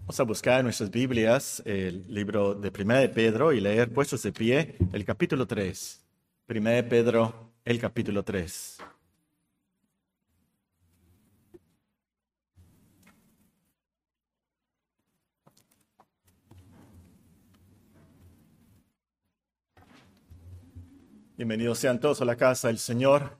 Vamos a buscar en nuestras Biblias el libro de Primera de Pedro y leer puestos de pie el capítulo 3. Primera de Pedro, el capítulo 3. Bienvenidos sean todos a la casa del Señor.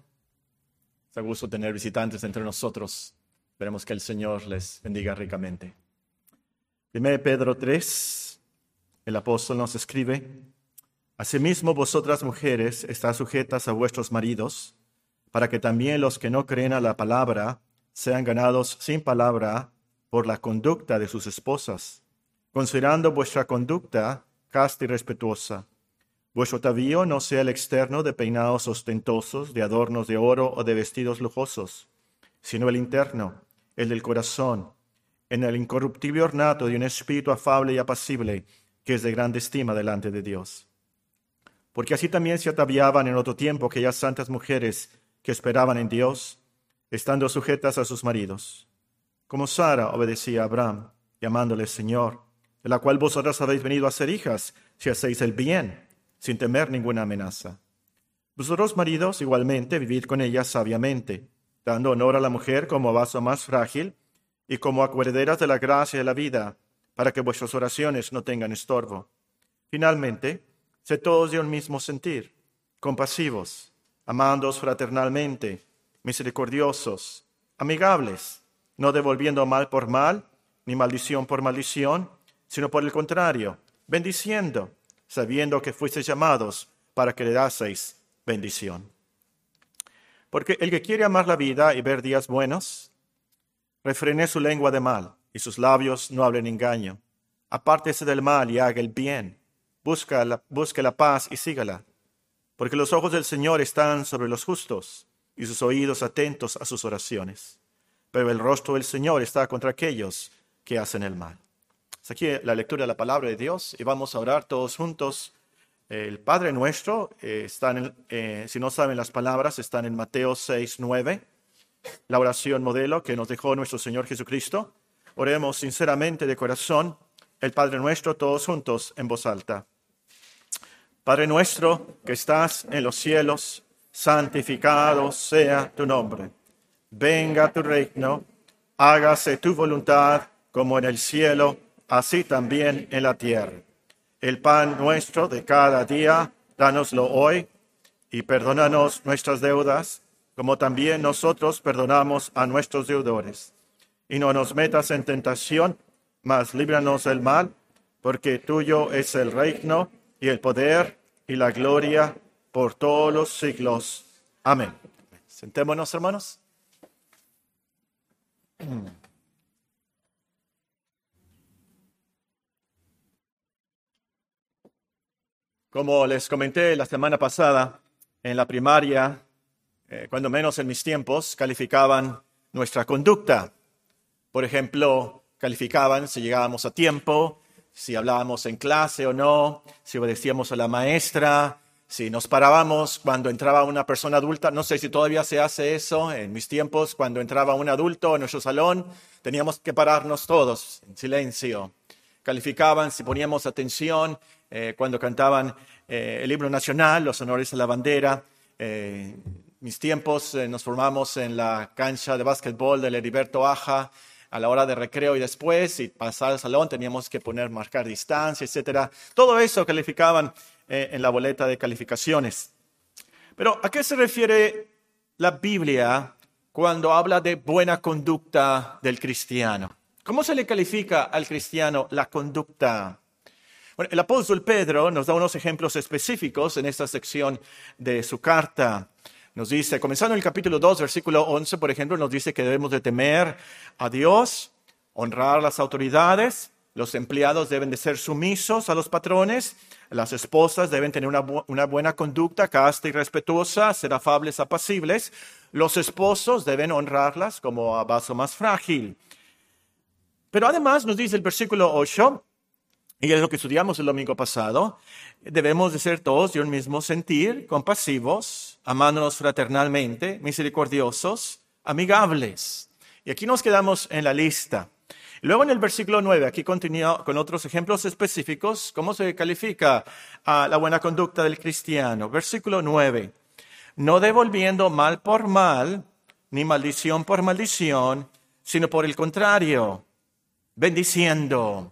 Es un gusto tener visitantes entre nosotros. Esperemos que el Señor les bendiga ricamente. Primera de Pedro 3, el apóstol nos escribe: Asimismo vosotras mujeres estáis sujetas a vuestros maridos, para que también los que no creen a la palabra sean ganados sin palabra por la conducta de sus esposas, considerando vuestra conducta casta y respetuosa. Vuestro atavío no sea el externo de peinados ostentosos, de adornos de oro o de vestidos lujosos, sino el interno, el del corazón, en el incorruptible ornato de un espíritu afable y apacible, que es de grande estima delante de Dios. Porque así también se ataviaban en otro tiempo aquellas santas mujeres que esperaban en Dios, estando sujetas a sus maridos, como Sara obedecía a Abraham, llamándole Señor, de la cual vosotras habéis venido a ser hijas, si hacéis el bien, sin temer ninguna amenaza. Vosotros, maridos, igualmente, vivid con ellas sabiamente, dando honor a la mujer como a vaso más frágil y como acuerderas de la gracia de la vida, para que vuestras oraciones no tengan estorbo. Finalmente, sed todos de un mismo sentir, compasivos, amándoos fraternalmente, misericordiosos, amigables, no devolviendo mal por mal, ni maldición por maldición, sino por el contrario, bendiciendo, sabiendo que fuisteis llamados para que le daseis bendición. Porque el que quiere amar la vida y ver días buenos, refrene su lengua de mal, y sus labios no hablen engaño. Apártese del mal y haga el bien. Busque la paz y sígala. Porque los ojos del Señor están sobre los justos, y sus oídos atentos a sus oraciones. Pero el rostro del Señor está contra aquellos que hacen el mal. Hasta aquí la lectura de la palabra de Dios, y vamos a orar todos juntos. El Padre Nuestro, si no saben las palabras, están en Mateo 6:9. La oración modelo que nos dejó nuestro Señor Jesucristo. Oremos sinceramente de corazón el Padre Nuestro todos juntos en voz alta. Padre nuestro que estás en los cielos, santificado sea tu nombre. Venga tu reino, hágase tu voluntad como en el cielo, así también en la tierra. El pan nuestro de cada día, dánoslo hoy, y perdónanos nuestras deudas, como también nosotros perdonamos a nuestros deudores. Y no nos metas en tentación, mas líbranos del mal, porque tuyo es el reino y el poder y la gloria por todos los siglos. Amén. Sentémonos, hermanos. Como les comenté la semana pasada, en la primaria, cuando menos en mis tiempos, calificaban nuestra conducta. Por ejemplo, calificaban si llegábamos a tiempo, si hablábamos en clase o no, si obedecíamos a la maestra, si nos parábamos cuando entraba una persona adulta. No sé si todavía se hace eso. En mis tiempos, cuando entraba un adulto en nuestro salón, teníamos que pararnos todos en silencio. Calificaban si poníamos atención cuando cantaban el himno nacional, los honores a la bandera. Mis tiempos nos formamos en la cancha de básquetbol del Heriberto Aja a la hora de recreo y después, y pasar al salón teníamos que marcar distancia, etc. Todo eso calificaban en la boleta de calificaciones. Pero ¿a qué se refiere la Biblia cuando habla de buena conducta del cristiano? ¿Cómo se le califica al cristiano la conducta? Bueno, el apóstol Pedro nos da unos ejemplos específicos en esta sección de su carta. Nos dice, comenzando en el capítulo 2, versículo 11, por ejemplo, nos dice que debemos de temer a Dios, honrar a las autoridades, los empleados deben de ser sumisos a los patrones, las esposas deben tener una buena conducta, casta y respetuosa, ser afables, apacibles, los esposos deben honrarlas como a vaso más frágil. Pero además nos dice el versículo 8, y es lo que estudiamos el domingo pasado, debemos de ser todos de un mismo sentir, compasivos, amándonos fraternalmente, misericordiosos, amigables. Y aquí nos quedamos en la lista. Luego en el versículo 9, aquí continúa con otros ejemplos específicos, cómo se califica a la buena conducta del cristiano. Versículo 9, no devolviendo mal por mal, ni maldición por maldición, sino por el contrario, bendiciendo.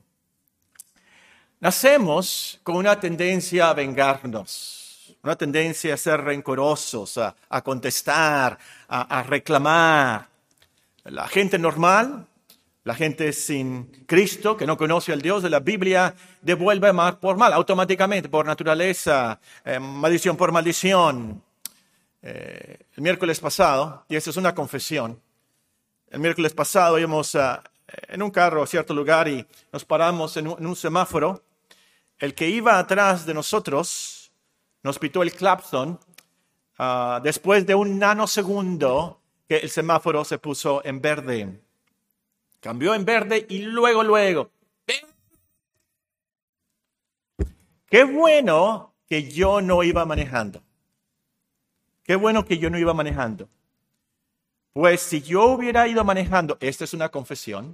Nacemos con una tendencia a vengarnos, una tendencia a ser rencorosos, a contestar, a reclamar. La gente normal, la gente sin Cristo, que no conoce al Dios de la Biblia, devuelve mal por mal, automáticamente, por naturaleza, maldición por maldición. El miércoles pasado, y esa es una confesión, el miércoles pasado íbamos en un carro a cierto lugar y nos paramos en un semáforo. El que iba atrás de nosotros nos pitó el claxon después de un nanosegundo que el semáforo se puso en verde. Cambió en verde y luego. Qué bueno que yo no iba manejando. Qué bueno que yo no iba manejando. Pues si yo hubiera ido manejando, esta es una confesión,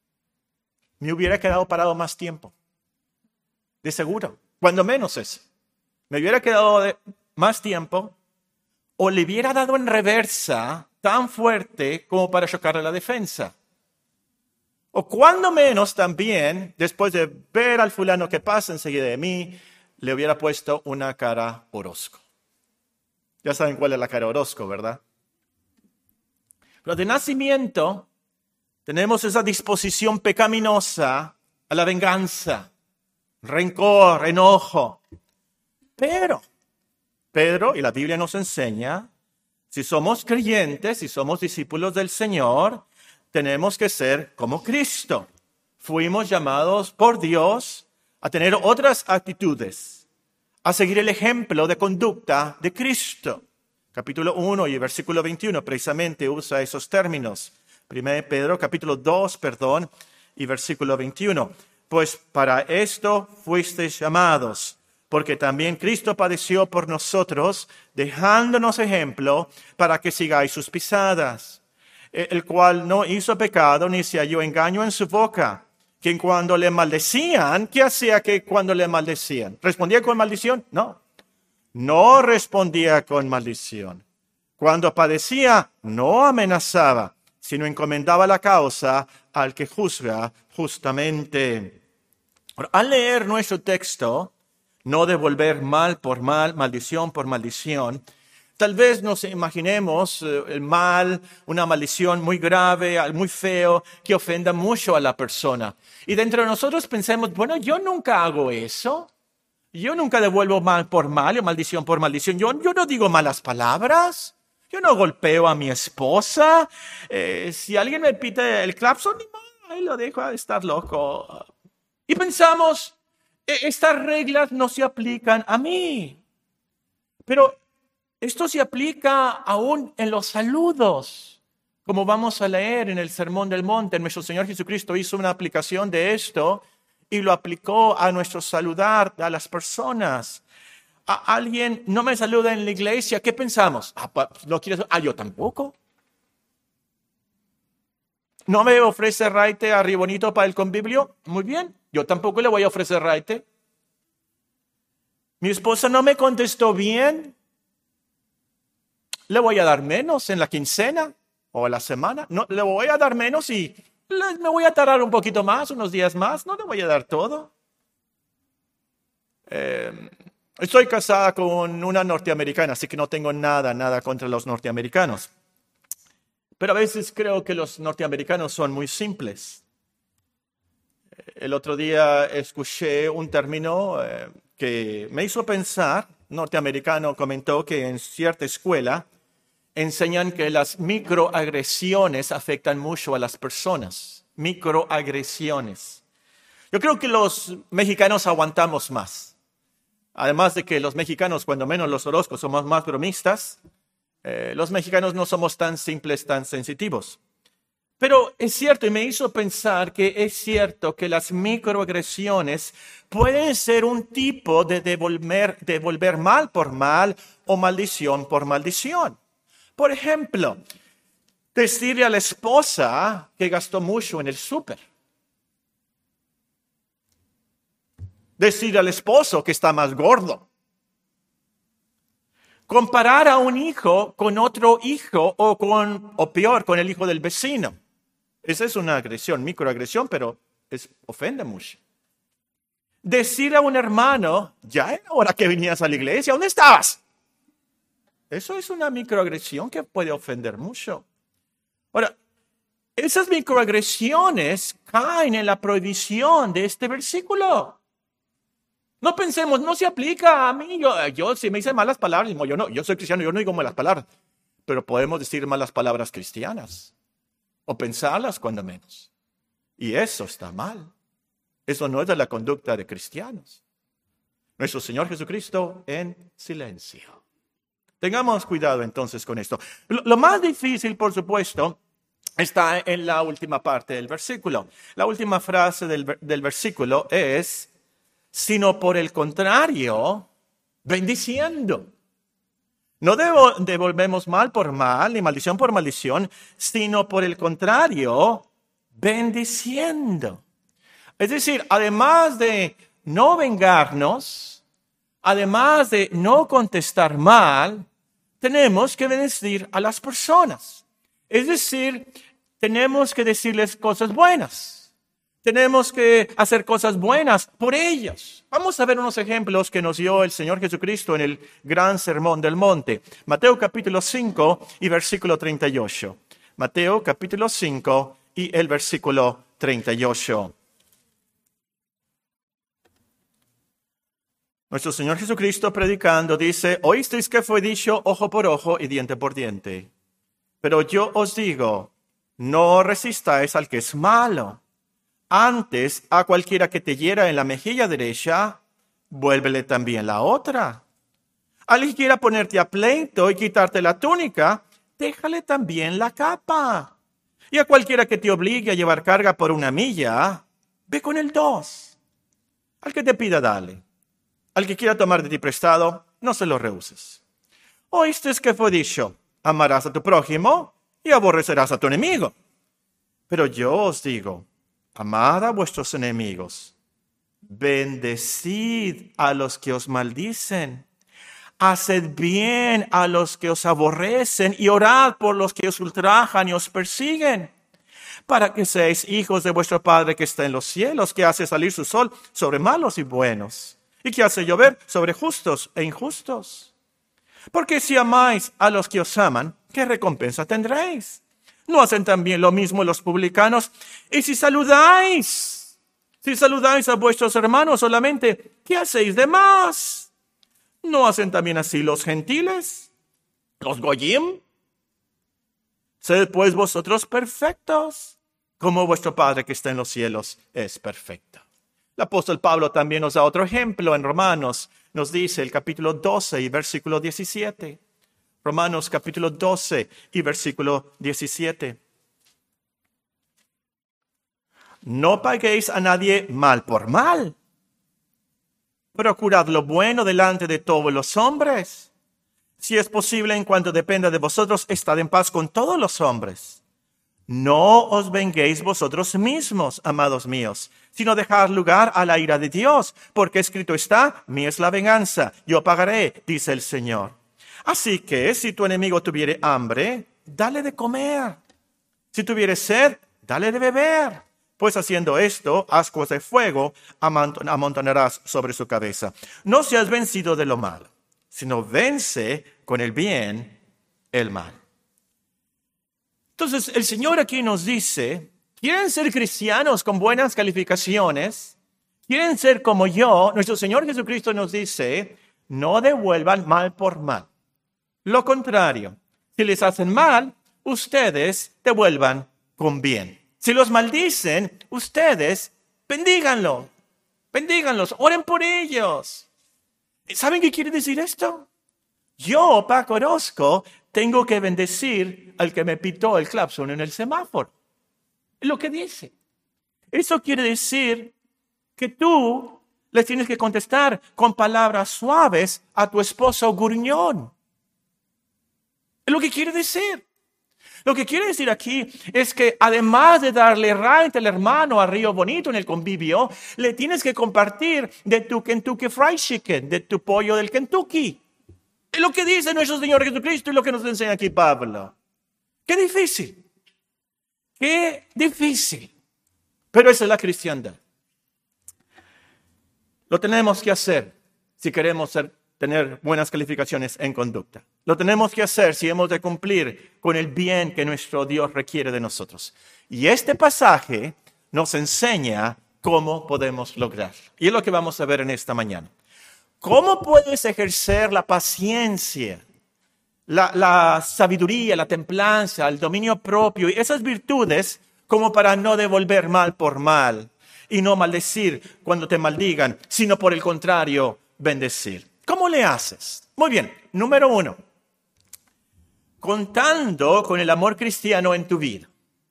me hubiera quedado parado más tiempo. De seguro, cuando menos eso. Me hubiera quedado más tiempo o le hubiera dado en reversa tan fuerte como para chocarle la defensa. O cuando menos también, después de ver al fulano que pasa enseguida de mí, le hubiera puesto una cara Orozco. Ya saben cuál es la cara Orozco, ¿verdad? Pero de nacimiento tenemos esa disposición pecaminosa a la venganza, rencor, enojo. Pero, y la Biblia nos enseña, si somos creyentes, si somos discípulos del Señor, tenemos que ser como Cristo. Fuimos llamados por Dios a tener otras actitudes, a seguir el ejemplo de conducta de Cristo. Capítulo 1 y versículo 21 precisamente usa esos términos. 1 Pedro, capítulo 2, y versículo 21. Pues para esto fuisteis llamados, porque también Cristo padeció por nosotros, dejándonos ejemplo para que sigáis sus pisadas, el cual no hizo pecado ni se halló engaño en su boca, quien cuando le maldecían, ¿qué hacía que cuando le maldecían? ¿Respondía con maldición? No respondía con maldición. Cuando padecía, no amenazaba, sino encomendaba la causa al que juzga justamente. Al leer nuestro texto, no devolver mal por mal, maldición por maldición, tal vez nos imaginemos el mal, una maldición muy grave, muy feo, que ofenda mucho a la persona. Y dentro de nosotros pensemos, bueno, yo nunca hago eso. Yo nunca devuelvo mal por mal o maldición por maldición. Yo no digo malas palabras. Yo no golpeo a mi esposa. Si alguien me pide el claxon, ahí lo dejo a estar loco. Y pensamos, estas reglas no se aplican a mí. Pero esto se aplica aún en los saludos. Como vamos a leer en el Sermón del Monte, nuestro Señor Jesucristo hizo una aplicación de esto y lo aplicó a nuestro saludar a las personas. A alguien no me saluda en la iglesia, ¿qué pensamos? ¿No quieres? Yo tampoco. ¿No me ofrece raite a Ribonito para el convivio? Muy bien, yo tampoco le voy a ofrecer raite. Mi esposa no me contestó bien. Le voy a dar menos en la quincena o la semana. No, le voy a dar menos y me voy a tardar un poquito más, unos días más. No le voy a dar todo. Estoy casada con una norteamericana, así que no tengo nada contra los norteamericanos. Pero a veces creo que los norteamericanos son muy simples. El otro día escuché un término que me hizo pensar. Un norteamericano comentó que en cierta escuela enseñan que las microagresiones afectan mucho a las personas. Microagresiones. Yo creo que los mexicanos aguantamos más. Además de que los mexicanos, cuando menos los Orozcos, somos más bromistas, los mexicanos no somos tan simples, tan sensitivos. Pero es cierto, y me hizo pensar que es cierto que las microagresiones pueden ser un tipo de devolver mal por mal o maldición por maldición. Por ejemplo, decirle a la esposa que gastó mucho en el súper. Decir al esposo que está más gordo. Comparar a un hijo con otro hijo o peor, con el hijo del vecino. Esa es una agresión, microagresión, pero ofende mucho. Decir a un hermano, ya era hora que vinieras a la iglesia, ¿dónde estabas? Eso es una microagresión que puede ofender mucho. Ahora, esas microagresiones caen en la prohibición de este versículo. No pensemos, no se aplica a mí. Yo si me dicen malas palabras, yo soy cristiano, yo no digo malas palabras. Pero podemos decir malas palabras cristianas. O pensarlas cuando menos. Y eso está mal. Eso no es de la conducta de cristianos. Nuestro Señor Jesucristo en silencio. Tengamos cuidado entonces con esto. Lo más difícil, por supuesto, está en la última parte del versículo. La última frase del versículo es, sino por el contrario, bendiciendo. No devolvemos mal por mal, ni maldición por maldición, sino por el contrario, bendiciendo. Es decir, además de no vengarnos, además de no contestar mal, tenemos que bendecir a las personas. Es decir, tenemos que decirles cosas buenas. Tenemos que hacer cosas buenas por ellos. Vamos a ver unos ejemplos que nos dio el Señor Jesucristo en el gran sermón del monte. Mateo capítulo 5 y versículo 38. Mateo capítulo 5 y el versículo 38. Nuestro Señor Jesucristo predicando dice, oísteis que fue dicho ojo por ojo y diente por diente. Pero yo os digo, no resistáis al que es malo. Antes, a cualquiera que te hiera en la mejilla derecha, vuélvele también la otra. Al que quiera ponerte a pleito y quitarte la túnica, déjale también la capa. Y a cualquiera que te obligue a llevar carga por 1 milla, ve con el 2. Al que te pida, dale. Al que quiera tomar de ti prestado, no se lo rehuses. Oíste que fue dicho, amarás a tu prójimo y aborrecerás a tu enemigo. Pero yo os digo, amad a vuestros enemigos, bendecid a los que os maldicen, haced bien a los que os aborrecen y orad por los que os ultrajan y os persiguen, para que seáis hijos de vuestro Padre que está en los cielos, que hace salir su sol sobre malos y buenos, y que hace llover sobre justos e injustos. Porque si amáis a los que os aman, ¿qué recompensa tendréis? ¿No hacen también lo mismo los publicanos? Y si saludáis a vuestros hermanos solamente, ¿qué hacéis de más? ¿No hacen también así los gentiles? ¿Los goyim? Sed pues vosotros perfectos, como vuestro Padre que está en los cielos es perfecto. El apóstol Pablo también nos da otro ejemplo en Romanos. Nos dice el capítulo 12 y versículo 17. Romanos capítulo 12 y versículo 17. No paguéis a nadie mal por mal. Procurad lo bueno delante de todos los hombres. Si es posible, en cuanto dependa de vosotros, estad en paz con todos los hombres. No os venguéis vosotros mismos, amados míos, sino dejad lugar a la ira de Dios, porque escrito está, mía es la venganza, yo pagaré, dice el Señor. Así que si tu enemigo tuviere hambre, dale de comer. Si tuviere sed, dale de beber. Pues haciendo esto, ascuas de fuego amontonarás sobre su cabeza. No seas vencido de lo malo, sino vence con el bien el mal. Entonces, el Señor aquí nos dice, ¿quieren ser cristianos con buenas calificaciones? ¿Quieren ser como yo? Nuestro Señor Jesucristo nos dice, no devuelvan mal por mal. Lo contrario, si les hacen mal, ustedes devuelvan con bien. Si los maldicen, ustedes bendíganlos, oren por ellos. ¿Saben qué quiere decir esto? Yo, Paco Orozco, tengo que bendecir al que me pitó el claxon en el semáforo. Es lo que dice. Eso quiere decir que tú les tienes que contestar con palabras suaves a tu esposo gruñón. Es lo que quiere decir. Lo que quiere decir aquí es que además de darle right al hermano a Río Bonito en el convivio, le tienes que compartir de tu Kentucky Fried Chicken, de tu pollo del Kentucky. Es lo que dice nuestro Señor Jesucristo y lo que nos enseña aquí Pablo. ¡Qué difícil! ¡Qué difícil! Pero esa es la cristiandad. Lo tenemos que hacer si queremos tener buenas calificaciones en conducta. Lo tenemos que hacer si hemos de cumplir con el bien que nuestro Dios requiere de nosotros. Y este pasaje nos enseña cómo podemos lograrlo. Y es lo que vamos a ver en esta mañana. ¿Cómo puedes ejercer la paciencia, la sabiduría, la templanza, el dominio propio y esas virtudes como para no devolver mal por mal y no maldecir cuando te maldigan, sino por el contrario, bendecir? ¿Cómo le haces? Muy bien, número 1, contando con el amor cristiano en tu vida.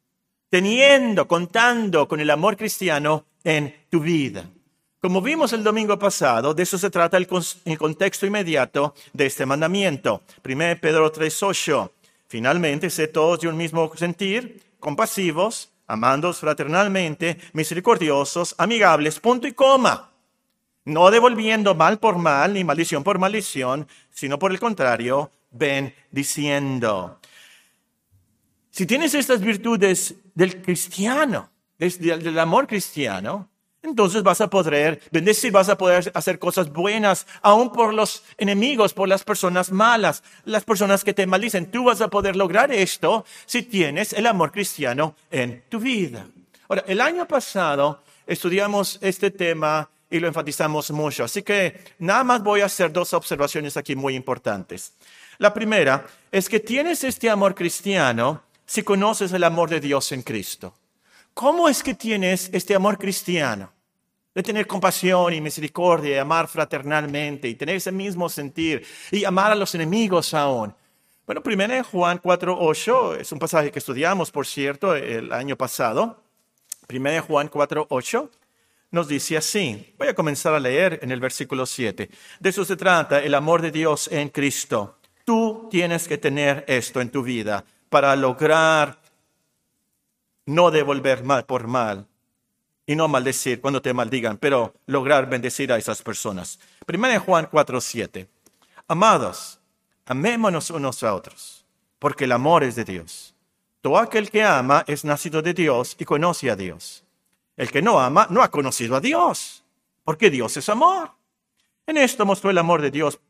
Contando con el amor cristiano en tu vida. Como vimos el domingo pasado, de eso se trata el contexto inmediato de este mandamiento. 1 Pedro 3:8. Finalmente, sé todos de un mismo sentir, compasivos, amándoos fraternalmente, misericordiosos, amigables, punto y coma. No devolviendo mal por mal, ni maldición por maldición, sino por el contrario, bendiciendo. Si tienes estas virtudes del cristiano, del amor cristiano, entonces vas a poder bendecir, vas a poder hacer cosas buenas, aún por los enemigos, por las personas malas, las personas que te maldicen. Tú vas a poder lograr esto si tienes el amor cristiano en tu vida. Ahora, el año pasado estudiamos este tema y lo enfatizamos mucho. Así que nada más voy a hacer 2 observaciones aquí muy importantes. La primera es que tienes este amor cristiano si conoces el amor de Dios en Cristo. ¿Cómo es que tienes este amor cristiano? De tener compasión y misericordia, y amar fraternalmente, y tener ese mismo sentir, y amar a los enemigos aún. Bueno, 1 Juan 4:8 es un pasaje que estudiamos, por cierto, el año pasado. 1 Juan 4:8 nos dice así. Voy a comenzar a leer en el versículo 7. De eso se trata, el amor de Dios en Cristo. Tú tienes que tener esto en tu vida para lograr no devolver mal por mal y no maldecir cuando te maldigan, pero lograr bendecir a esas personas. 1 Juan 4:7. Amados, amémonos unos a otros, porque el amor es de Dios. Todo aquel que ama es nacido de Dios y conoce a Dios. El que no ama no ha conocido a Dios, porque Dios es amor. En esto mostró el amor de Dios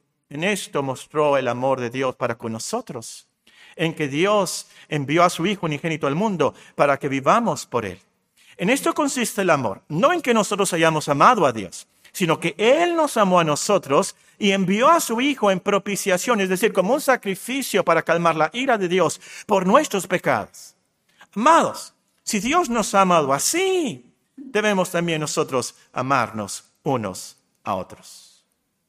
para con nosotros, en que Dios envió a su Hijo unigénito al mundo para que vivamos por Él. En esto consiste el amor, no en que nosotros hayamos amado a Dios, sino que Él nos amó a nosotros y envió a su Hijo en propiciación, es decir, como un sacrificio para calmar la ira de Dios por nuestros pecados. Amados, si Dios nos ha amado así, debemos también nosotros amarnos unos a otros.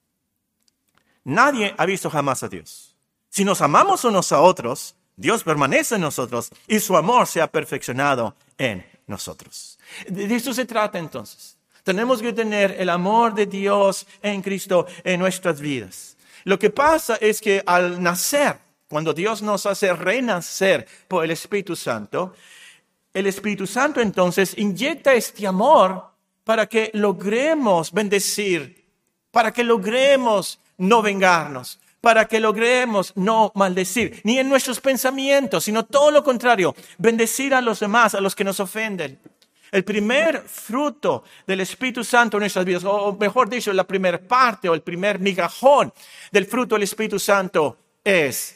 Nadie ha visto jamás a Dios. Si nos amamos unos a otros, Dios permanece en nosotros y su amor se ha perfeccionado en nosotros. De esto se trata entonces. Tenemos que tener el amor de Dios en Cristo en nuestras vidas. Lo que pasa es que al nacer, cuando Dios nos hace renacer por el Espíritu Santo, el Espíritu Santo entonces inyecta este amor para que logremos bendecir, para que logremos no vengarnos, para que logremos no maldecir, ni en nuestros pensamientos, sino todo lo contrario, bendecir a los demás, a los que nos ofenden. El primer fruto del Espíritu Santo en nuestras vidas, o mejor dicho, la primera parte o el primer migajón del fruto del Espíritu Santo es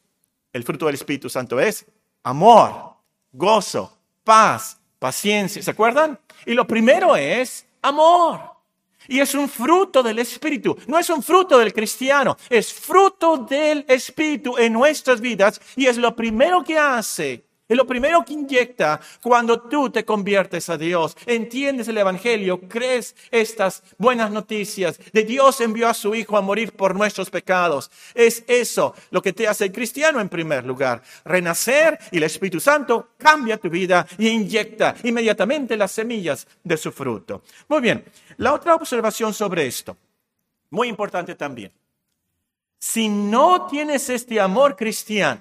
amor, gozo, paz, paciencia. ¿Se acuerdan? Y lo primero es amor. Y es un fruto del Espíritu. No es un fruto del cristiano. Es fruto del Espíritu en nuestras vidas. Y es lo primero que hace. Es lo primero que inyecta cuando tú te conviertes a Dios. Entiendes el Evangelio. Crees estas buenas noticias. De Dios envió a su Hijo a morir por nuestros pecados. Es eso lo que te hace cristiano en primer lugar. Renacer y el Espíritu Santo cambia tu vida y inyecta inmediatamente las semillas de su fruto. Muy bien. La otra observación sobre esto, muy importante también. Si no tienes este amor cristiano,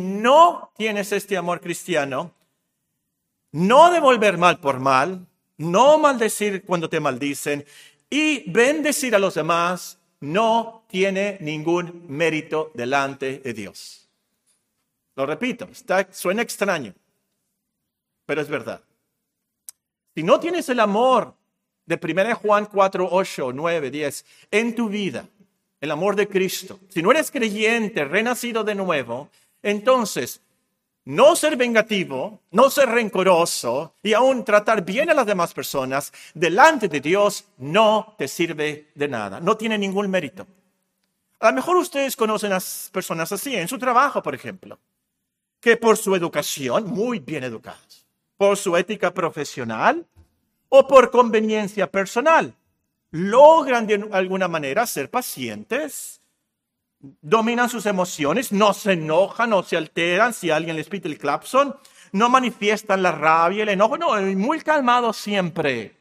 no devolver mal por mal, no maldecir cuando te maldicen y bendecir a los demás, no tiene ningún mérito delante de Dios. Lo repito, suena extraño, pero es verdad. Si no tienes el amor de 1 Juan 4, 8, 9, 10 en tu vida, el amor de Cristo, si no eres creyente, renacido de nuevo, entonces no ser vengativo, no ser rencoroso y aún tratar bien a las demás personas, delante de Dios no te sirve de nada, no tiene ningún mérito. A lo mejor ustedes conocen a personas así, en su trabajo, por ejemplo, que por su educación, muy bien educados, por su ética profesional o por conveniencia personal, logran de alguna manera ser pacientes, dominan sus emociones, no se enojan, no se alteran si alguien les pide el claxon, no manifiestan la rabia, el enojo, no, muy calmados siempre.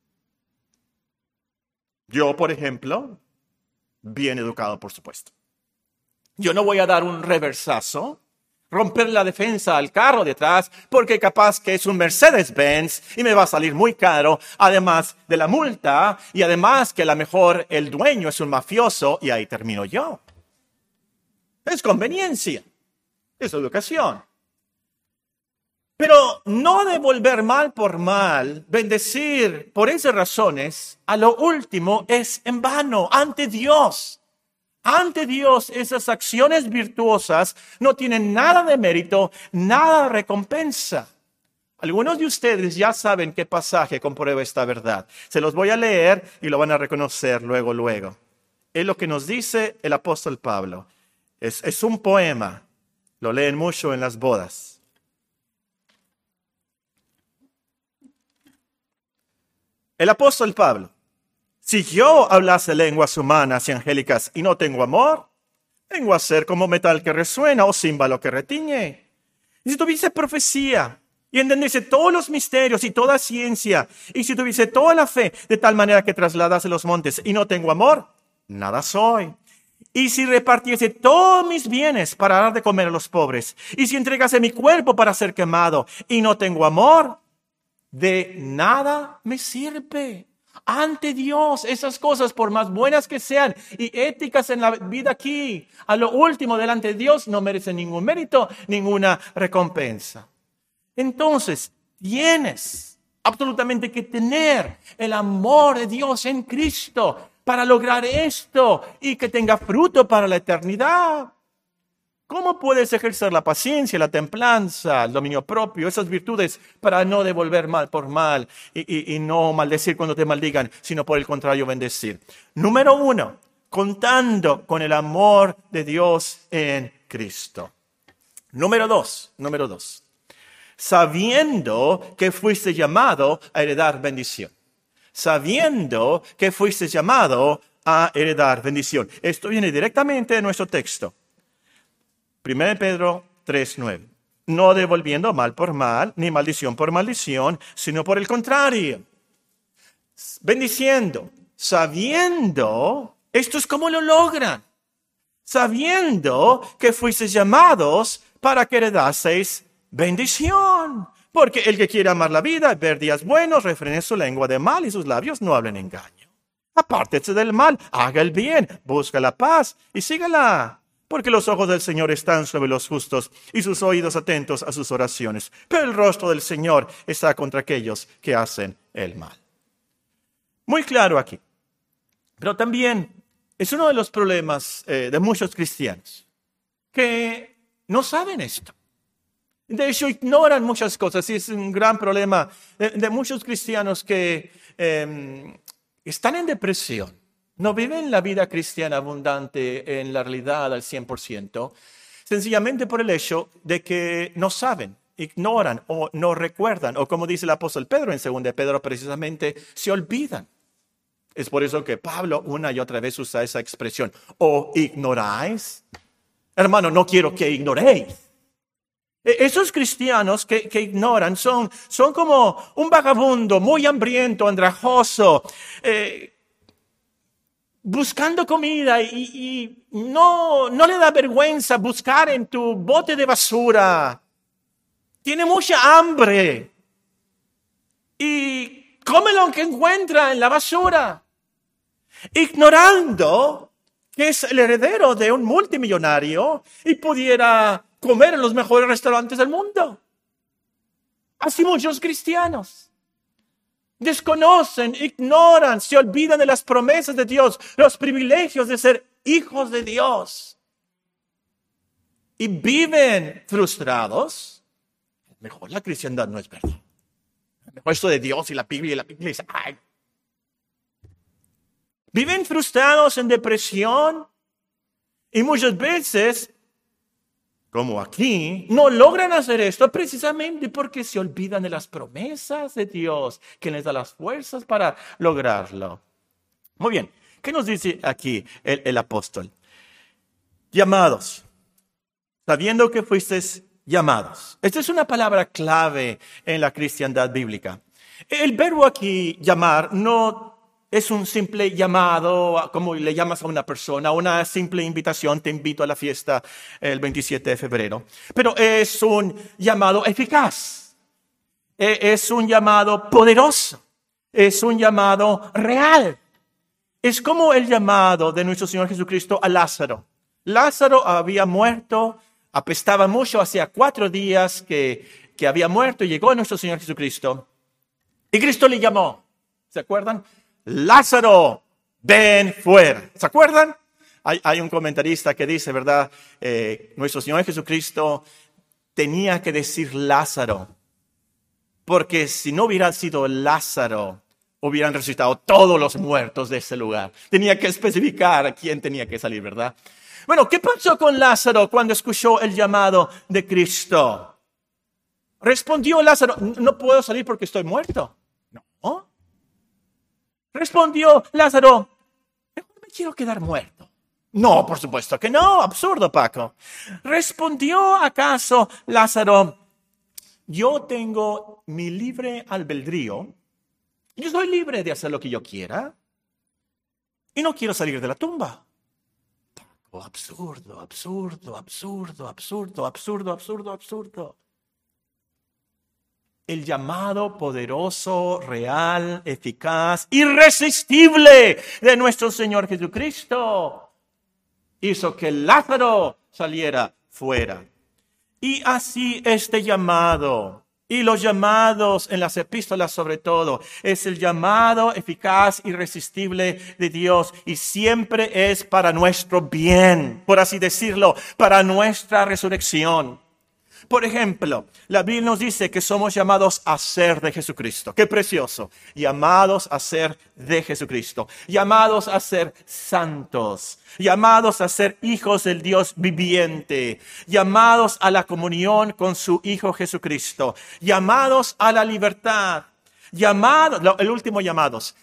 Yo, por ejemplo, bien educado, por supuesto. Yo no voy a dar un reversazo, romper la defensa al carro detrás, porque capaz que es un Mercedes-Benz y me va a salir muy caro, además de la multa, y además que a lo mejor el dueño es un mafioso y ahí termino yo. Es conveniencia, es educación. Pero no devolver mal por mal, bendecir por esas razones, a lo último es en vano, ante Dios. Ante Dios, esas acciones virtuosas no tienen nada de mérito, nada de recompensa. Algunos de ustedes ya saben qué pasaje comprueba esta verdad. Se los voy a leer y lo van a reconocer luego. Es lo que nos dice el apóstol Pablo. Es un poema, lo leen mucho en las bodas. El apóstol Pablo. Si yo hablase lenguas humanas y angélicas y no tengo amor, vengo a ser como metal que resuena o címbalo que retiñe. Y si tuviese profecía y entendiese todos los misterios y toda ciencia, y si tuviese toda la fe de tal manera que trasladase los montes y no tengo amor, nada soy. Y si repartiese todos mis bienes para dar de comer a los pobres, y si entregase mi cuerpo para ser quemado y no tengo amor, de nada me sirve. Ante Dios, esas cosas, por más buenas que sean y éticas en la vida aquí, a lo último delante de Dios no merecen ningún mérito, ninguna recompensa. Entonces, tienes absolutamente que tener el amor de Dios en Cristo para lograr esto y que tenga fruto para la eternidad. ¿Cómo puedes ejercer la paciencia, la templanza, el dominio propio, esas virtudes para no devolver mal por mal y no maldecir cuando te maldigan, sino por el contrario bendecir? Número 1, contando con el amor de Dios en Cristo. Número 2, sabiendo que fuiste llamado a heredar bendición. Sabiendo que fuiste llamado a heredar bendición. Esto viene directamente de nuestro texto. 1 Pedro 3:9. No devolviendo mal por mal, ni maldición por maldición, sino por el contrario. Bendiciendo, sabiendo, esto es como lo logran. Sabiendo que fuisteis llamados para que heredaseis bendición. Porque el que quiere amar la vida, ver días buenos, refrene su lengua de mal y sus labios no hablen engaño. Apártese del mal, haga el bien, busca la paz y sígala. Porque los ojos del Señor están sobre los justos y sus oídos atentos a sus oraciones. Pero el rostro del Señor está contra aquellos que hacen el mal. Muy claro aquí. Pero también es uno de los problemas de muchos cristianos que no saben esto. De hecho, ignoran muchas cosas y es un gran problema de muchos cristianos que están en depresión. No viven la vida cristiana abundante en la realidad al 100%, sencillamente por el hecho de que no saben, ignoran o no recuerdan, o como dice el apóstol Pedro en 2 Pedro precisamente, se olvidan. Es por eso que Pablo una y otra vez usa esa expresión, ¿o ignoráis? Hermano, no quiero que ignoréis. Esos cristianos que ignoran son como un vagabundo muy hambriento, andrajoso, buscando comida y no le da vergüenza buscar en tu bote de basura. Tiene mucha hambre y come lo que encuentra en la basura, ignorando que es el heredero de un multimillonario y pudiera comer en los mejores restaurantes del mundo. Así muchos cristianos desconocen, ignoran, se olvidan de las promesas de Dios, los privilegios de ser hijos de Dios. Y viven frustrados. Mejor la cristiandad no es verdad. Mejor esto de Dios y la Biblia dice, ay. Viven frustrados en depresión y muchas veces, como aquí, no logran hacer esto precisamente porque se olvidan de las promesas de Dios, que les da las fuerzas para lograrlo. Muy bien, ¿qué nos dice aquí el apóstol? Llamados, sabiendo que fuisteis llamados. Esta es una palabra clave en la cristiandad bíblica. El verbo aquí, llamar, no es un simple llamado, como le llamas a una persona, una simple invitación, te invito a la fiesta el 27 de febrero. Pero es un llamado eficaz, es un llamado poderoso, es un llamado real. Es como el llamado de nuestro Señor Jesucristo a Lázaro. Lázaro había muerto, apestaba mucho, hacía 4 días que había muerto y llegó nuestro Señor Jesucristo. Y Cristo le llamó, ¿se acuerdan? Lázaro, ven fuera. ¿Se acuerdan? Hay un comentarista que dice, ¿verdad? Nuestro Señor Jesucristo tenía que decir Lázaro, porque si no hubiera sido Lázaro, hubieran resucitado todos los muertos de ese lugar. Tenía que especificar a quién tenía que salir, ¿verdad? Bueno, ¿qué pasó con Lázaro cuando escuchó el llamado de Cristo? Respondió Lázaro, no puedo salir porque estoy muerto. No. Respondió Lázaro, mejor me quiero quedar muerto. No, por supuesto que no, absurdo, Paco. Respondió acaso Lázaro, yo tengo mi libre albedrío, yo soy libre de hacer lo que yo quiera y no quiero salir de la tumba. Paco, absurdo, absurdo, absurdo, absurdo, absurdo, absurdo, absurdo. El llamado poderoso, real, eficaz, irresistible de nuestro Señor Jesucristo hizo que Lázaro saliera fuera. Y así este llamado, y los llamados en las epístolas sobre todo, es el llamado eficaz, irresistible de Dios y siempre es para nuestro bien, por así decirlo, para nuestra resurrección. Por ejemplo, la Biblia nos dice que somos llamados a ser de Jesucristo. ¡Qué precioso! Llamados a ser de Jesucristo. Llamados a ser santos. Llamados a ser hijos del Dios viviente. Llamados a la comunión con su Hijo Jesucristo. Llamados a la libertad. El último llamados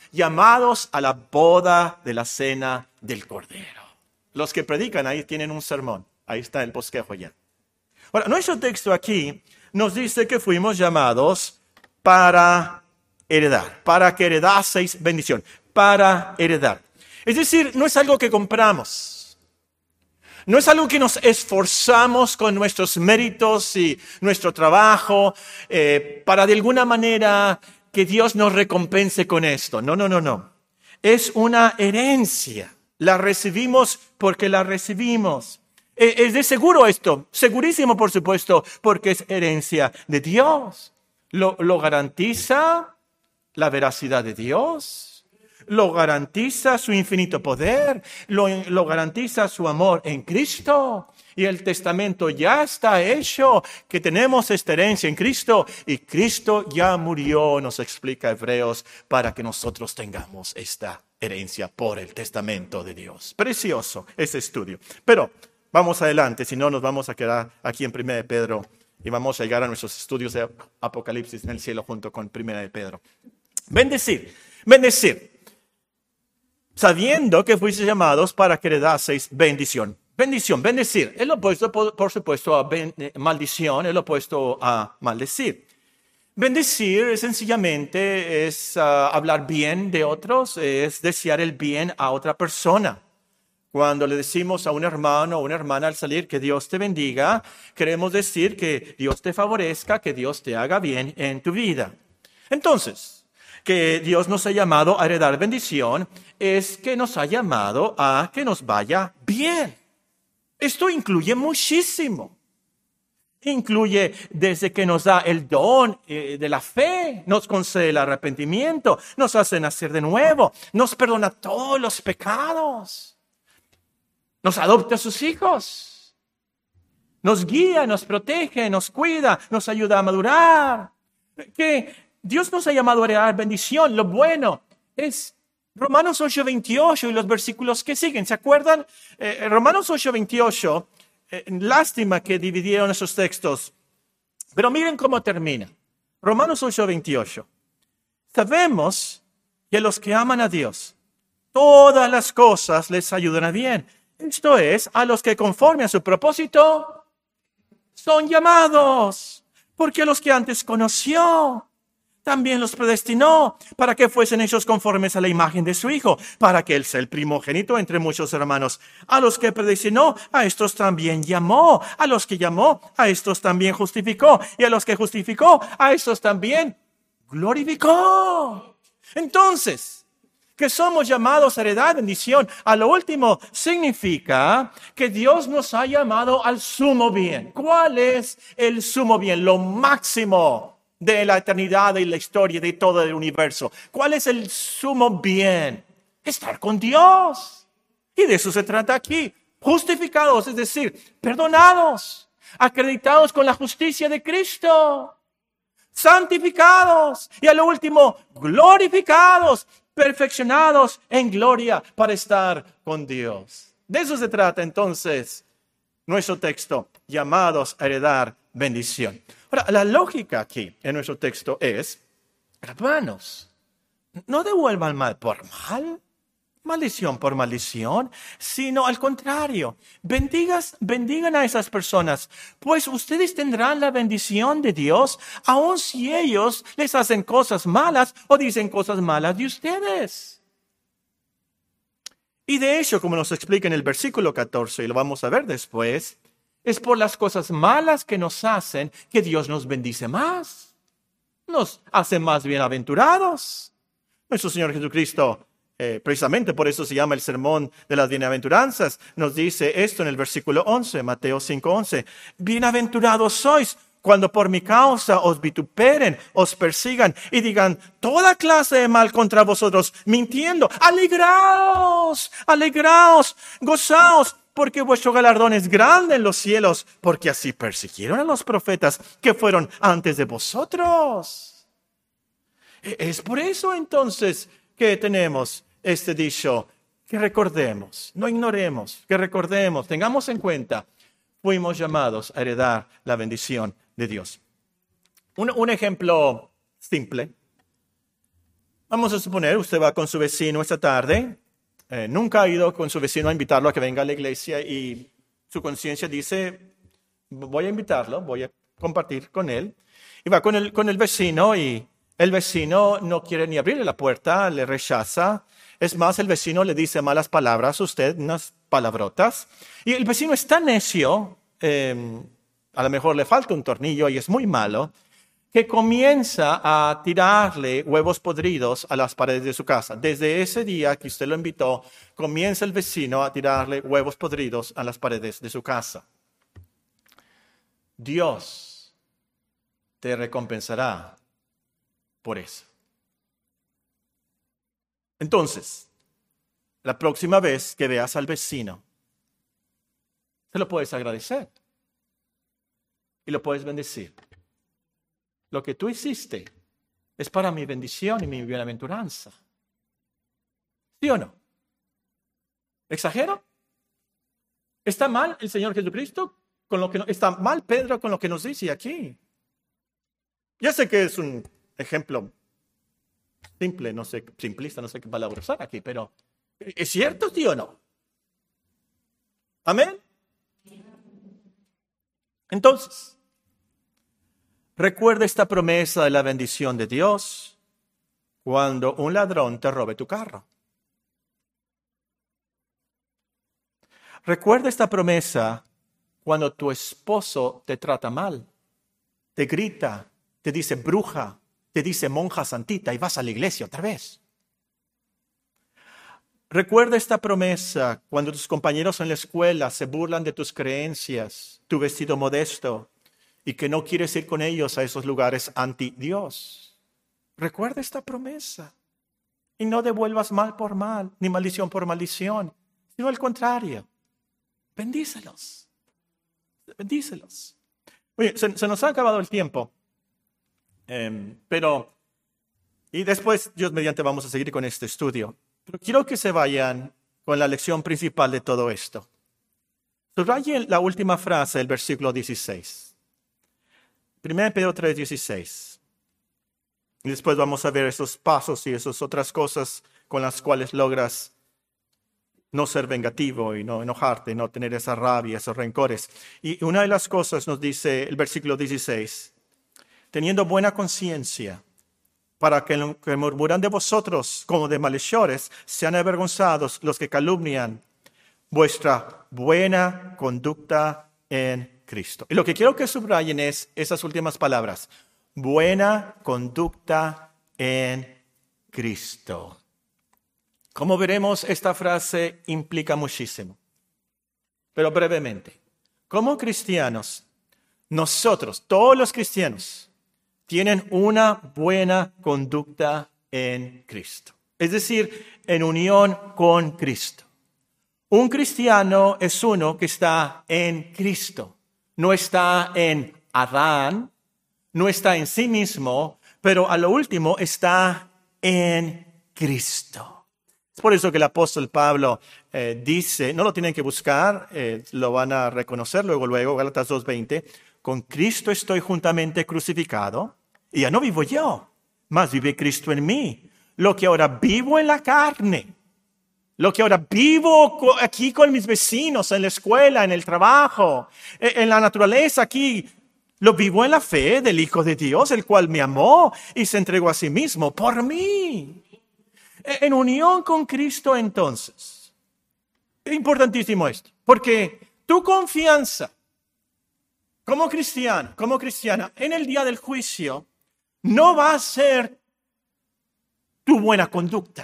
a la boda de la cena del Cordero. Los que predican ahí tienen un sermón. Ahí está el bosquejo ya. Ahora, nuestro texto aquí nos dice que fuimos llamados para heredar, para que heredaseis bendición, para heredar. Es decir, no es algo que compramos, no es algo que nos esforzamos con nuestros méritos y nuestro trabajo para de alguna manera que Dios nos recompense con esto. No. Es una herencia, la recibimos porque la recibimos. Es de seguro esto, segurísimo por supuesto, porque es herencia de Dios. Lo garantiza la veracidad de Dios, lo garantiza su infinito poder, lo garantiza su amor en Cristo. Y el testamento ya está hecho, que tenemos esta herencia en Cristo y Cristo ya murió, nos explica Hebreos, para que nosotros tengamos esta herencia por el testamento de Dios. Precioso ese estudio. Pero vamos adelante, si no nos vamos a quedar aquí en 1 de Pedro y vamos a llegar a nuestros estudios de Apocalipsis en el cielo junto con 1 de Pedro. Bendecir, sabiendo que fuisteis llamados para que heredaseis bendición. Bendecir, es lo opuesto por supuesto a maldición, es lo opuesto a maldecir. Bendecir sencillamente es hablar bien de otros, es desear el bien a otra persona. Cuando le decimos a un hermano o una hermana al salir que Dios te bendiga, queremos decir que Dios te favorezca, que Dios te haga bien en tu vida. Entonces, que Dios nos ha llamado a heredar bendición es que nos ha llamado a que nos vaya bien. Esto incluye muchísimo. Incluye desde que nos da el don de la fe, nos concede el arrepentimiento, nos hace nacer de nuevo, nos perdona todos los pecados, nos adopta a sus hijos, nos guía, nos protege, nos cuida, nos ayuda a madurar. Que Dios nos ha llamado a heredar bendición. Lo bueno es Romanos 8:28 y los versículos que siguen. ¿Se acuerdan? Romanos 8:28. Lástima que dividieron esos textos, pero miren cómo termina. Romanos 8:28. Sabemos que a los que aman a Dios, todas las cosas les ayudan a bien. Esto es, a los que conforme a su propósito son llamados, porque a los que antes conoció, también los predestinó para que fuesen hechos conformes a la imagen de su Hijo, para que Él sea el primogénito entre muchos hermanos. A los que predestinó, a estos también llamó. A los que llamó, a estos también justificó. Y a los que justificó, a estos también glorificó. Entonces, que somos llamados a heredar bendición, a lo último significa que Dios nos ha llamado al sumo bien. ¿Cuál es el sumo bien? Lo máximo de la eternidad y la historia de todo el universo. ¿Cuál es el sumo bien? Estar con Dios. Y de eso se trata aquí. Justificados, es decir, perdonados, acreditados con la justicia de Cristo, santificados y a lo último, glorificados, perfeccionados en gloria para estar con Dios. De eso se trata entonces nuestro texto, llamados a heredar bendición. Ahora, la lógica aquí en nuestro texto es, hermanos, no devuelvan mal por mal, maldición por maldición, sino al contrario, bendigan a esas personas, pues ustedes tendrán la bendición de Dios, aun si ellos les hacen cosas malas o dicen cosas malas de ustedes. Y de hecho, como nos explica en el versículo 14, y lo vamos a ver después, es por las cosas malas que nos hacen que Dios nos bendice más. Nos hace más bienaventurados. Nuestro Señor Jesucristo, precisamente por eso se llama el sermón de las bienaventuranzas, nos dice esto en el versículo 11, Mateo 5:11. Bienaventurados sois cuando por mi causa os vituperen, os persigan y digan toda clase de mal contra vosotros, mintiendo. Alegraos, alegraos, gozaos, porque vuestro galardón es grande en los cielos, porque así persiguieron a los profetas que fueron antes de vosotros. Es por eso entonces que tenemos este dicho, que recordemos, no ignoremos, que recordemos, tengamos en cuenta, fuimos llamados a heredar la bendición de Dios. Un ejemplo simple. Vamos a suponer, usted va con su vecino esta tarde. Nunca ha ido con su vecino a invitarlo a que venga a la iglesia y su conciencia dice, voy a invitarlo, voy a compartir con él. Y va con el vecino y el vecino no quiere ni abrirle la puerta, le rechaza. Es más, el vecino le dice malas palabras a usted, unas palabrotas. Y el vecino es tan necio, a lo mejor le falta un tornillo y es muy malo, que comienza a tirarle huevos podridos a las paredes de su casa. Desde ese día que usted lo invitó, comienza el vecino a tirarle huevos podridos a las paredes de su casa. Dios te recompensará por eso. Entonces, la próxima vez que veas al vecino, se lo puedes agradecer y lo puedes bendecir. Lo que tú hiciste es para mi bendición y mi bienaventuranza. ¿Sí o no? ¿Exagero? ¿Está mal el Señor Jesucristo con lo que está mal Pedro con lo que nos dice aquí? Ya sé que es un ejemplo simple, no sé, simplista, no sé qué palabra usar aquí, pero ¿es cierto, sí o no? ¿Amén? Entonces, Recuerda esta promesa de la bendición de Dios cuando un ladrón te robe tu carro. Recuerda esta promesa cuando tu esposo te trata mal, te grita, te dice bruja, te dice monja santita y vas a la iglesia otra vez. Recuerda esta promesa cuando tus compañeros en la escuela se burlan de tus creencias, tu vestido modesto y que no quieres ir con ellos a esos lugares anti Dios. Recuerda esta promesa y no devuelvas mal por mal, ni maldición por maldición, sino al contrario. Bendícelos. Bendícelos. Oye, se nos ha acabado el tiempo. Y después, Dios mediante, vamos a seguir con este estudio. Pero quiero que se vayan con la lección principal de todo esto. Subrayen la última frase del versículo 16. 1 Pedro 3:16. Y después vamos a ver esos pasos y esas otras cosas con las cuales logras no ser vengativo y no enojarte, no tener esa rabia, esos rencores. Y una de las cosas nos dice el versículo 16, teniendo buena conciencia, para que los que murmuran de vosotros como de malhechores sean avergonzados los que calumnian vuestra buena conducta en Cristo. Y lo que quiero que subrayen es esas últimas palabras. Buena conducta en Cristo. Como veremos, esta frase implica muchísimo. Pero brevemente, como cristianos, nosotros, todos los cristianos, tienen una buena conducta en Cristo. Es decir, en unión con Cristo. Un cristiano es uno que está en Cristo. No está en Adán, no está en sí mismo, pero a lo último está en Cristo. Es por eso que el apóstol Pablo dice, no lo tienen que buscar, lo van a reconocer luego, Gálatas 2:20, con Cristo estoy juntamente crucificado, y ya no vivo yo, mas vive Cristo en mí. Lo que ahora vivo en la carne, lo que ahora vivo aquí con mis vecinos, en la escuela, en el trabajo, en la naturaleza aquí, lo vivo en la fe del Hijo de Dios, el cual me amó y se entregó a sí mismo por mí. En unión con Cristo entonces. Es importantísimo esto, porque tu confianza como cristiano, como cristiana, en el día del juicio, no va a ser tu buena conducta.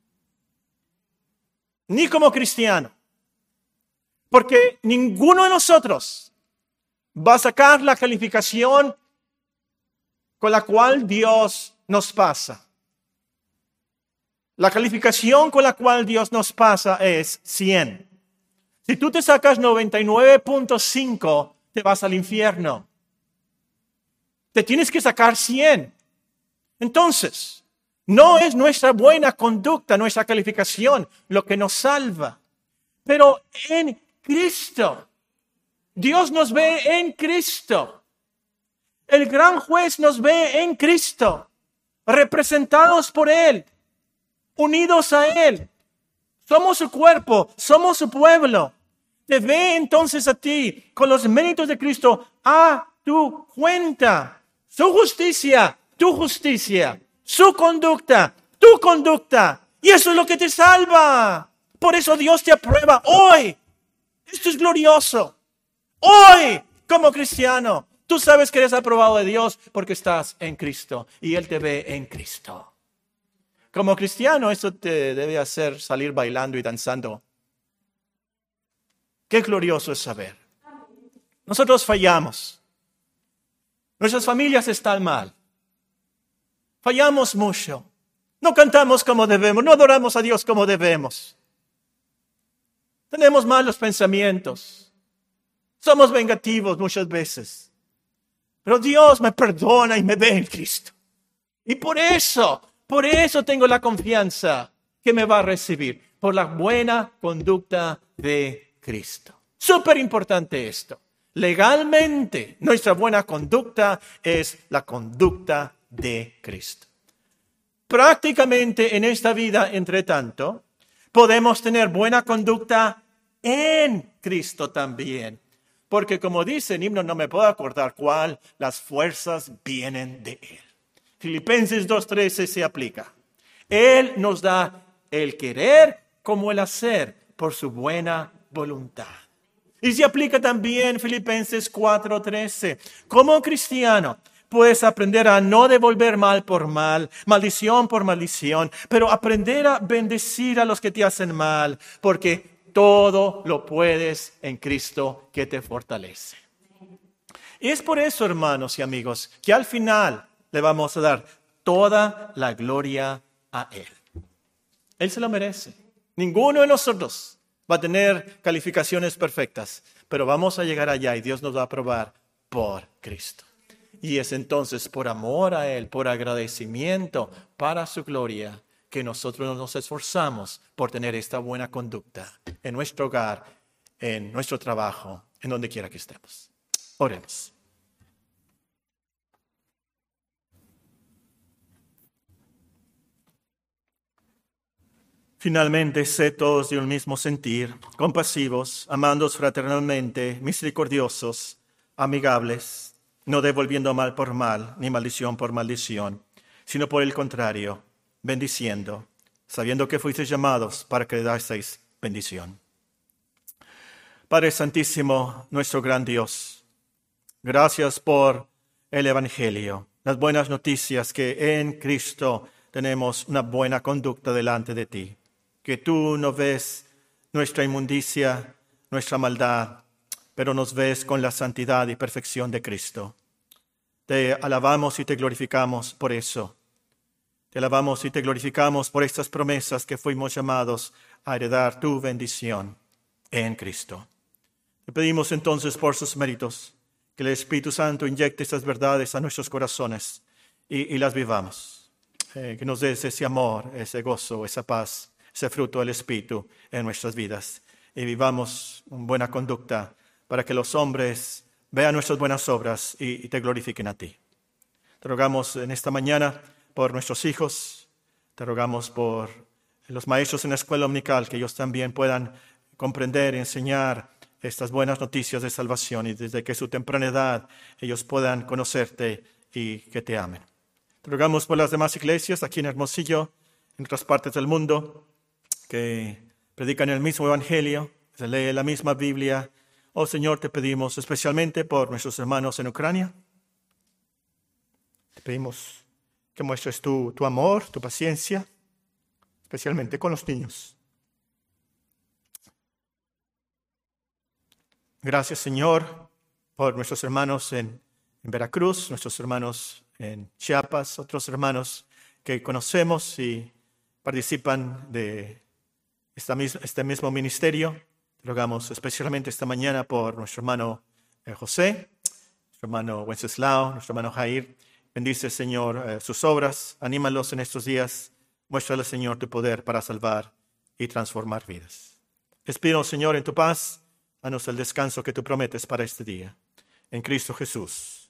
Ni como cristiano. Porque ninguno de nosotros va a sacar la calificación con la cual Dios nos pasa. La calificación con la cual Dios nos pasa es 100. Si tú te sacas 99.5, te vas al infierno. Te tienes que sacar 100. Entonces, no es nuestra buena conducta, nuestra calificación, lo que nos salva. Pero en Cristo, Dios nos ve en Cristo. El gran juez nos ve en Cristo, representados por Él, unidos a Él. Somos su cuerpo, somos su pueblo. Te ve entonces a ti con los méritos de Cristo a tu cuenta. Su justicia, tu justicia. Su conducta, tu conducta. Y eso es lo que te salva. Por eso Dios te aprueba hoy. Esto es glorioso. Hoy, como cristiano, tú sabes que eres aprobado de Dios porque estás en Cristo y Él te ve en Cristo. Como cristiano, eso te debe hacer salir bailando y danzando. Qué glorioso es saber. Nosotros fallamos. Nuestras familias están mal. Fallamos mucho. No cantamos como debemos, no adoramos a Dios como debemos. Tenemos malos pensamientos. Somos vengativos muchas veces. Pero Dios me perdona y me ve en Cristo. Y por eso tengo la confianza que me va a recibir. Por la buena conducta de Cristo. Súper importante esto. Legalmente, nuestra buena conducta es la conducta de Cristo. Prácticamente en esta vida, entre tanto, podemos tener buena conducta en Cristo también. porque como dice el himno, no me puedo acordar cuál, las fuerzas vienen de Él. Filipenses 2:13 se aplica. Él nos da el querer como el hacer por su buena voluntad. Y se aplica también Filipenses 4:13. Como cristiano, puedes aprender a no devolver mal por mal, maldición por maldición, pero aprender a bendecir a los que te hacen mal, porque todo lo puedes en Cristo que te fortalece. Y es por eso, hermanos y amigos, que al final le vamos a dar toda la gloria a Él. Él se lo merece. Ninguno de nosotros va a tener calificaciones perfectas, pero vamos a llegar allá y Dios nos va a aprobar por Cristo. Y es entonces por amor a Él, por agradecimiento para su gloria, que nosotros nos esforzamos por tener esta buena conducta en nuestro hogar, en nuestro trabajo, en donde quiera que estemos. Oremos. Finalmente, sed todos de un mismo sentir, compasivos, amándoos fraternalmente, misericordiosos, amigables, no devolviendo mal por mal, ni maldición por maldición, sino por el contrario, bendiciendo, sabiendo que fuisteis llamados para que daseis bendición. Padre Santísimo, nuestro gran Dios, gracias por el Evangelio, las buenas noticias que en Cristo tenemos una buena conducta delante de ti, que tú no ves nuestra inmundicia, nuestra maldad, pero nos ves con la santidad y perfección de Cristo. Te alabamos y te glorificamos por eso. Te alabamos y te glorificamos por estas promesas que fuimos llamados a heredar tu bendición en Cristo. Te pedimos entonces por sus méritos que el Espíritu Santo inyecte estas verdades a nuestros corazones y las vivamos. Que nos des ese amor, ese gozo, esa paz, ese fruto del Espíritu en nuestras vidas. Y vivamos una buena conducta para que los hombres vean nuestras buenas obras y te glorifiquen a ti. Te rogamos en esta mañana por nuestros hijos. Te rogamos por los maestros en la escuela dominical, que ellos también puedan comprender y enseñar estas buenas noticias de salvación y desde que su temprana edad ellos puedan conocerte y que te amen. Te rogamos por las demás iglesias aquí en Hermosillo, en otras partes del mundo, que predican el mismo evangelio, se lee la misma Biblia. Oh Señor, te pedimos especialmente por nuestros hermanos en Ucrania. Te pedimos que muestres tu amor, tu paciencia, especialmente con los niños. Gracias, Señor, por nuestros hermanos en Veracruz, nuestros hermanos en Chiapas, otros hermanos que conocemos y participan de este mismo ministerio. Te rogamos especialmente esta mañana por nuestro hermano José, nuestro hermano Wenceslao, nuestro hermano Jair. Bendice, Señor, sus obras, anímalos en estos días. Muéstrale, Señor, tu poder para salvar y transformar vidas. Despídenos, Señor, en tu paz. Danos el descanso que tú prometes para este día. En Cristo Jesús.